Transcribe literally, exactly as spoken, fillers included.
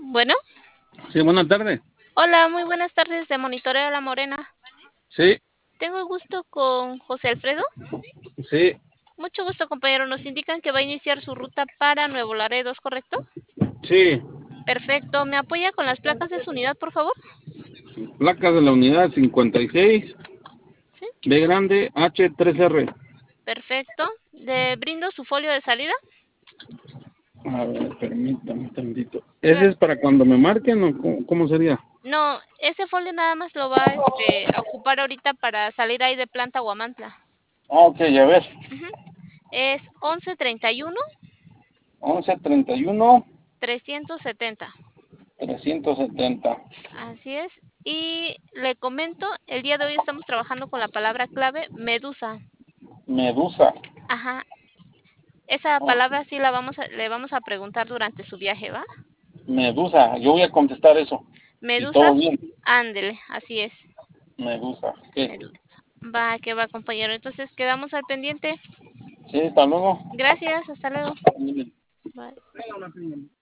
Bueno, Sí, buenas tardes. hola, muy buenas tardes de Monitoreo La Morena. Sí, Tengo el gusto con José Alfredo. sí, Mucho gusto, compañero. Nos indican que va a iniciar su ruta para Nuevo Laredo, ¿es correcto? sí. Perfecto. ¿Me apoya con las placas de su unidad, por favor? Placa de la unidad cincuenta y seis, Sí. B grande, H tres R. Perfecto. Le brindo su folio de salida. A ver, permítame tantito. ¿Ese Claro. es para cuando me marquen o cómo, cómo sería? No, ese folio nada más lo va este, a ocupar ahorita para salir ahí de Planta Huamantla. Ah, ok, a ver. Ujú. Es once treinta y uno once treinta y uno, trescientos setenta. trescientos setenta. Así es. Y le comento, el día de hoy estamos trabajando con la palabra clave medusa. Medusa. Ajá. Esa Ok. palabra sí la vamos a, le vamos a preguntar durante su viaje, ¿va? Medusa. Yo voy a contestar eso. Si Medusa, todo bien. ándele, así es. Medusa. Ok. Medusa. Va, que va, compañero. Entonces quedamos al pendiente. Sí, hasta luego. Gracias, hasta luego. Bye.